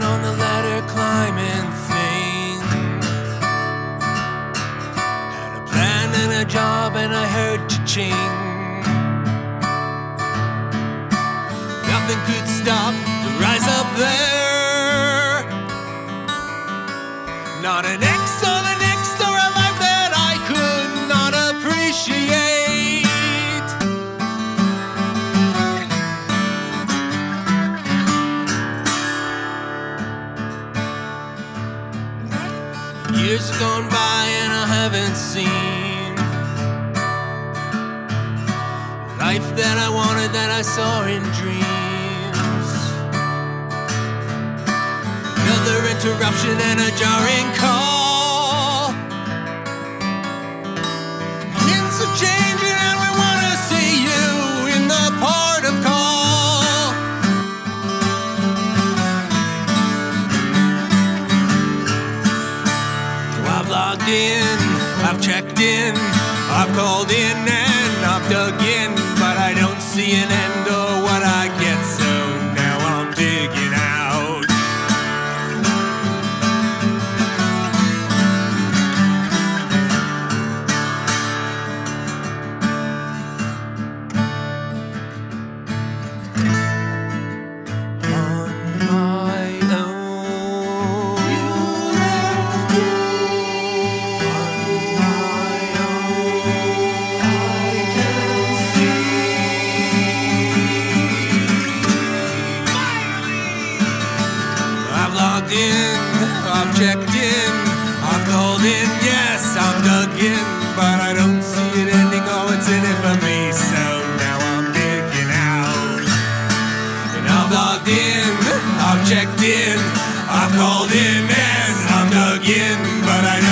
on the ladder climbing thing. Had a plan and a job and I heard cha-ching. Nothing could stop the rise up there. Not an X or the next or a life that I could not appreciate. Years have gone by and I haven't seen life that I wanted, that I saw in dreams. Another interruption and a jarring call. Winds are changing and we want to see you in the port of call. So I've logged in, I've checked in, I've called in and I've dug in, but I don't see an end or what I get, so now I'm digging out. On my own, you left me. On my own, I can see. I've logged in, I've checked in, I've called in, yes, I'm dug in, but I don't see it ending, oh, it's in it for me, so now I'm digging out. And I've logged in, I've checked in, I've called in, and I'm dug in, but I don't